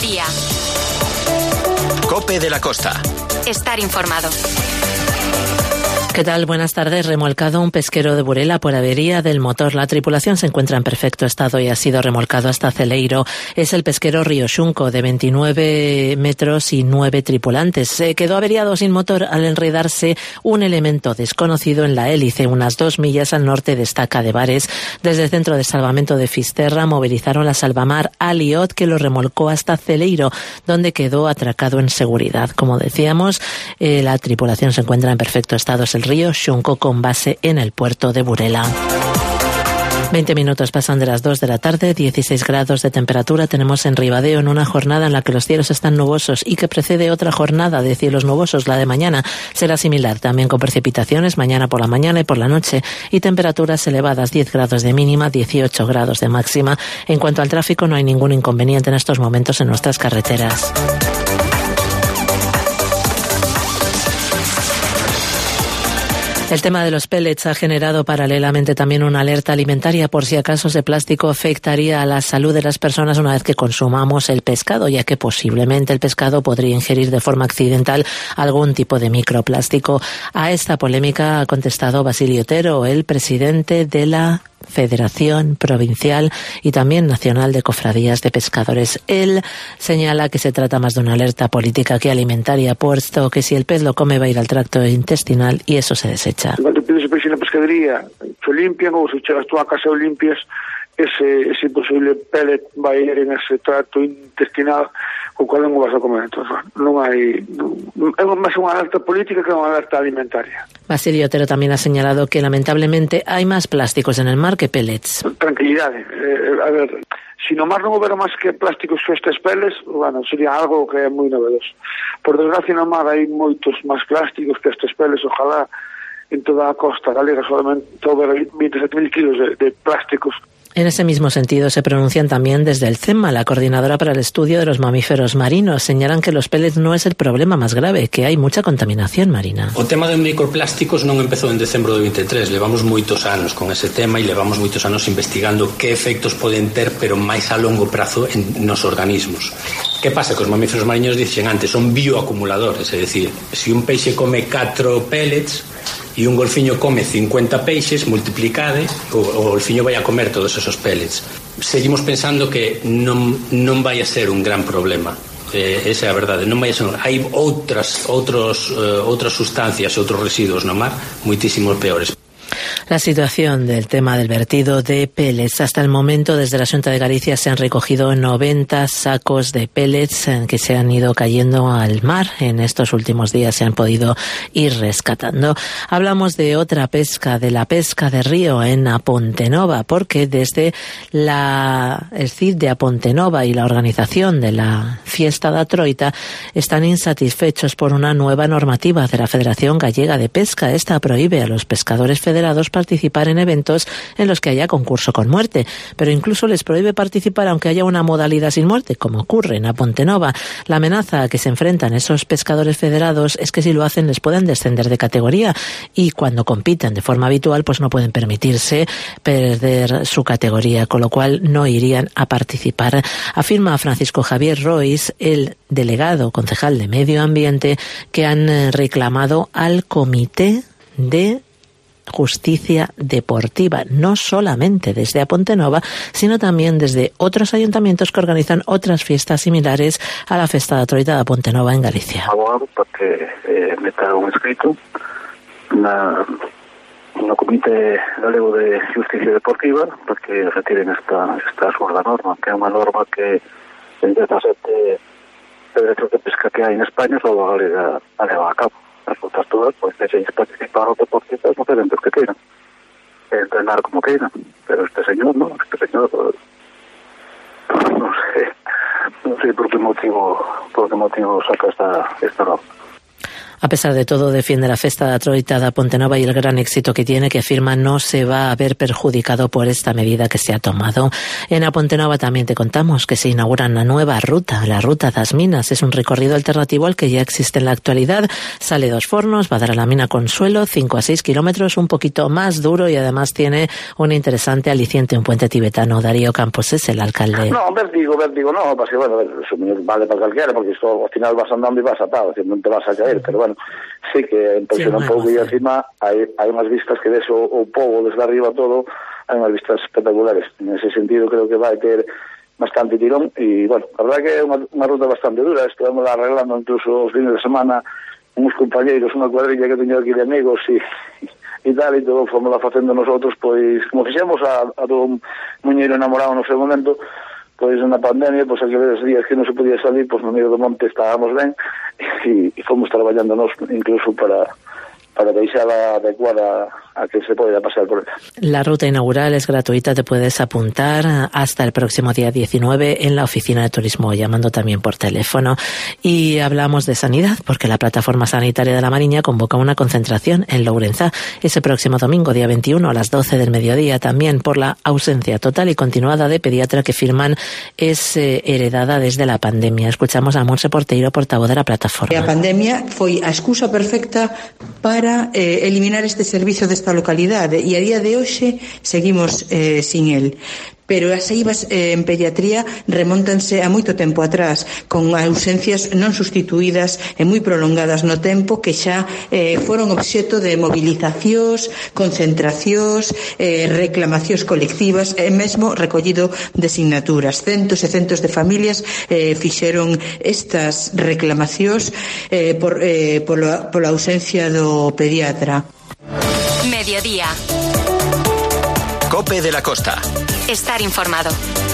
mediodía. COPE de la Costa. Estar informado. ¿Qué tal? Buenas tardes. Remolcado un pesquero de Burela por avería del motor. La tripulación se encuentra en perfecto estado y ha sido remolcado hasta Celeiro. Es el pesquero Río Xunco, de 29 metros y 9 tripulantes. Quedó averiado sin motor al enredarse un elemento desconocido en la hélice, unas 2 millas al norte de Estaca de Bares. Desde el Centro de Salvamento de Fisterra movilizaron la Salvamar Aliot, que lo remolcó hasta Celeiro, donde quedó atracado en seguridad. Como decíamos, la tripulación se encuentra en perfecto estado. Es el Río Xunco con base en el puerto de Burela. 20 minutos pasan de las 2 de la tarde, 16 grados de temperatura tenemos en Ribadeo, en una jornada en la que los cielos están nubosos y que precede otra jornada de cielos nubosos. La de mañana será similar, también con precipitaciones mañana por la mañana y por la noche, y temperaturas elevadas, 10 grados de mínima, 18 grados de máxima. En cuanto al tráfico, no hay ningún inconveniente en estos momentos en nuestras carreteras. El tema de los pellets ha generado paralelamente también una alerta alimentaria por si acaso ese plástico afectaría a la salud de las personas una vez que consumamos el pescado, ya que posiblemente el pescado podría ingerir de forma accidental algún tipo de microplástico. A esta polémica ha contestado Basilio Otero, el presidente de la Federación Provincial y también Nacional de Cofradías de Pescadores. Él señala que se trata más de una alerta política que alimentaria, puesto que si el pez lo come va a ir al tracto intestinal y eso se desecha. Cuando pides peixe na pescadería, se limpian, ou se chegas tú a casa e limpias, ese posible pellet vai ir en ese tracto intestinal co cual non o vas a comer. Entón, non hai... É máis unha alerta política que unha alerta alimentaria. Basilio Otero también ha señalado que lamentablemente hay más plásticos en el mar que pellets. Tranquilidade. A ver, si no mar non houbera máis que plásticos que estes pellets, bueno, sería algo que é moi novedoso. Por desgracia no mar hai moitos máis plásticos que estes pellets, ojalá en toda a costa galega solamente houber 27.000 kilos de plásticos. En ese mismo sentido se pronuncian también desde el CEMA, la Coordinadora para el Estudio de los Mamíferos Marinos. Señalan que los pellets no es el problema más grave, que hai mucha contaminación marina. O tema de microplásticos non empezou en decembro de 23, levamos moitos anos con ese tema e levamos moitos anos investigando que efectos poden ter, pero máis a longo prazo nos organismos. Que pasa? Que os mamíferos mariños dicen antes, son bioacumuladores, é dicir, se un peixe come 4 pellets e un golfiño come 50 peixes, multiplicade, o golfiño vai a comer todos esos pellets. Seguimos pensando que non vai a ser un gran problema. Esa é a verdade, non vai a ser. Hai outras sustancias, outros residuos no mar moitísimos peores. La situación del tema del vertido de pellets. Hasta el momento, desde la Xunta de Galicia se han recogido 90 sacos de pellets que se han ido cayendo al mar. En estos últimos días se han podido ir rescatando. Hablamos de otra pesca, de la pesca de río en Apontenova, porque desde el CID de Apontenova y la organización de la Fiesta da Troita están insatisfechos por una nueva normativa de la Federación Gallega de Pesca. Esta prohíbe a los pescadores federados participar en eventos en los que haya concurso con muerte, pero incluso les prohíbe participar aunque haya una modalidad sin muerte, como ocurre en Apontenova. La amenaza a que se enfrentan esos pescadores federados es que si lo hacen les pueden descender de categoría y cuando compiten de forma habitual pues no pueden permitirse perder su categoría, con lo cual no irían a participar. Afirma Francisco Javier Rois, el delegado concejal de Medio Ambiente, que han reclamado al Comité de Justicia Deportiva, no solamente desde Apontenova, sino también desde otros ayuntamientos que organizan otras fiestas similares a la Festa da Troita de Apontenova en Galicia. Abogado para que meta un escrito no Comité Galego de Justicia Deportiva para que retiren esta absurda norma, que é unha norma que en 17 federacións de pesca que hai en España só a Galega a leva a cabo. As outras todas, pois, deixen participar os deportistas nos eventos que queiran, entrenar como queiran, pero este señor non sei por que motivo saca esta norma. A pesar de todo, defiende la Festa da Troita da Pontenova y el gran éxito que tiene, que afirma no se va a ver perjudicado por esta medida que se ha tomado. En a Pontenova también te contamos que se inaugura una nueva ruta, la Ruta das Minas. Es un recorrido alternativo al que ya existe en la actualidad. Sale 2 fornos, va a dar a la mina Consuelo, 5 a 6 kilómetros, un poquito más duro, y además tiene un interesante aliciente, un puente tibetano. Darío Campos es el alcalde. No, vértigo, no, porque bueno, eso vale para cualquiera, porque esto al final vas andando y vas atado, no te vas a caer, pero bueno, sí que impresiona un pouco, y encima hai unhas vistas que ves o pobo desde arriba todo, hai unhas vistas espectaculares. En ese sentido creo que vai ter bastante tirón, e bueno, a verdad que é unha ruta bastante dura. Estamos arreglando incluso os fines de semana uns compañeiros, unha cuadrilla que teño aquí de amigos e tal, e todo fomos facendo nosotros, pois como fixemos a do muñeiro enamorado no seu momento, pois na pandemia, pois aqueles días que non se podía salir, pois no medio do monte estábamos ben, e fomos traballando nos incluso para deixala adecuada a que se pueda pasar por ella. La ruta inaugural es gratuita, te puedes apuntar hasta el próximo día 19 en la oficina de turismo, llamando también por teléfono. Y hablamos de sanidad, porque la Plataforma Sanitaria de la Mariña convoca una concentración en Lourenzá ese próximo domingo, día 21, a las 12 del mediodía, también por la ausencia total y continuada de pediatra que firman es heredada desde la pandemia. Escuchamos a Montse Porteiro, portavoz de la plataforma. A pandemia foi a excusa perfecta para eliminar este servicio desta localidade, e a día de hoxe seguimos sin el. Pero as eivas en pediatría remóntanse a moito tempo atrás, con ausencias non sustituídas e moi prolongadas no tempo, que xa foron obxeto de movilizacións, concentracións, reclamacións colectivas e mesmo recollido de signaturas. Centos e centos de familias fixeron estas reclamacións pola ausencia do pediatra. Mediodía. COPE de la Costa. Estar informado.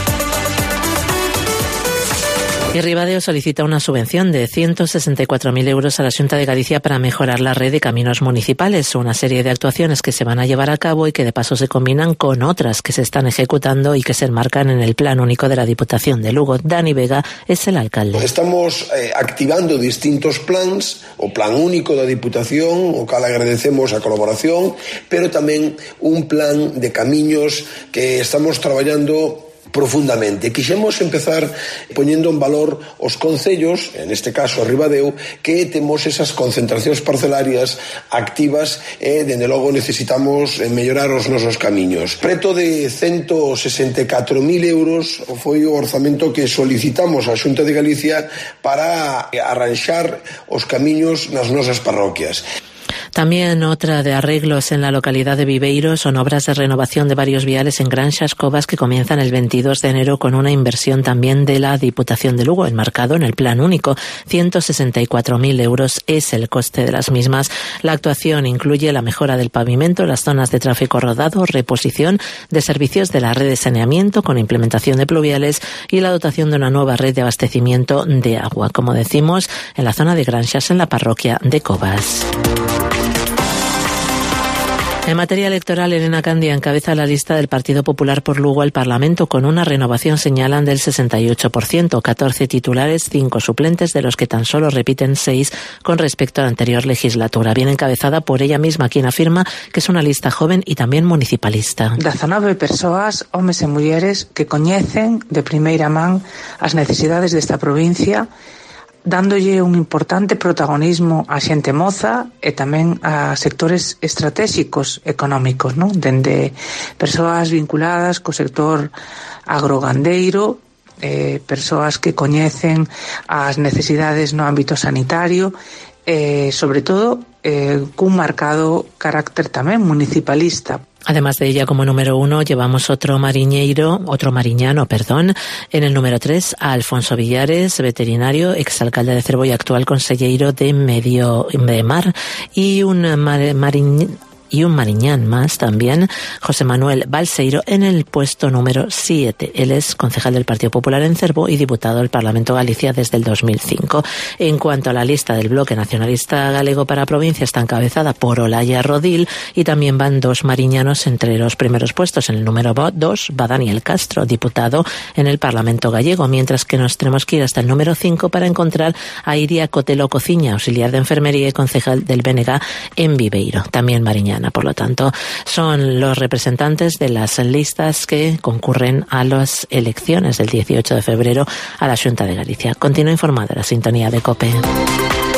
Y Ribadeo solicita una subvención de 164.000 euros a la Xunta de Galicia para mejorar la red de caminos municipales, una serie de actuaciones que se van a llevar a cabo y que de paso se combinan con otras que se están ejecutando y que se enmarcan en el Plan Único de la Diputación de Lugo. Dani Vega es el alcalde. Estamos activando distintos plans, o Plan Único da Diputación, o cal agradecemos a colaboración, pero tamén un plan de camiños que estamos traballando profundamente. Quixemos empezar poñendo en valor os concellos, en este caso a Ribadeo, que temos esas concentracións parcelarias activas e, dende logo, necesitamos mellorar os nosos camiños. Preto de 164.000 euros foi o orzamento que solicitamos á Xunta de Galicia para arranxar os camiños nas nosas parroquias. También otra de arreglos en la localidad de Viveiro son obras de renovación de varios viales en Granxas Covas que comienzan el 22 de enero con una inversión también de la Diputación de Lugo, enmarcado en el Plan Único. 164.000 euros es el coste de las mismas. La actuación incluye la mejora del pavimento, las zonas de tráfico rodado, reposición de servicios de la red de saneamiento con implementación de pluviales y la dotación de una nueva red de abastecimiento de agua, como decimos, en la zona de Granxas, en la parroquia de Covas. En materia electoral, Elena Candia encabeza la lista del Partido Popular por Lugo al Parlamento con una renovación, señalan, del 68%, 14 titulares, 5 suplentes, de los que tan solo repiten 6 con respecto a la anterior legislatura. Viene encabezada por ella misma, quien afirma que es una lista joven y también municipalista. 19 persoas, homes e mulleres, que coñecen de primeira man as necesidades desta provincia, dándolle un importante protagonismo a xente moza e tamén a sectores estratégicos económicos, non? Dende persoas vinculadas co sector agrogandeiro, persoas que coñecen as necesidades no ámbito sanitario, sobre todo cun marcado carácter tamén municipalista. Además de ella, como número 1, llevamos otro mariñano, en el número 3, a Alfonso Villares, veterinario, exalcalde de Cervo y actual conselleiro de Medio de Mar, y un y un mariñán más también, José Manuel Balseiro, en el puesto número 7. Él es concejal del Partido Popular en Cervo y diputado del Parlamento de Galicia desde el 2005. En cuanto a la lista del Bloque Nacionalista Galego para a provincia, está encabezada por Olaya Rodil y también van 2 mariñanos entre los primeros puestos. En el número 2 va Daniel Castro, diputado en el Parlamento gallego, mientras que nos tenemos que ir hasta el número 5 para encontrar a Iria Cotelo Cociña, auxiliar de enfermería y concejal del BNG en Viveiro, también mariñana. Por lo tanto, son los representantes de las listas que concurren a las elecciones del 18 de febrero a la Xunta de Galicia. Continúa informada la sintonía de COPE.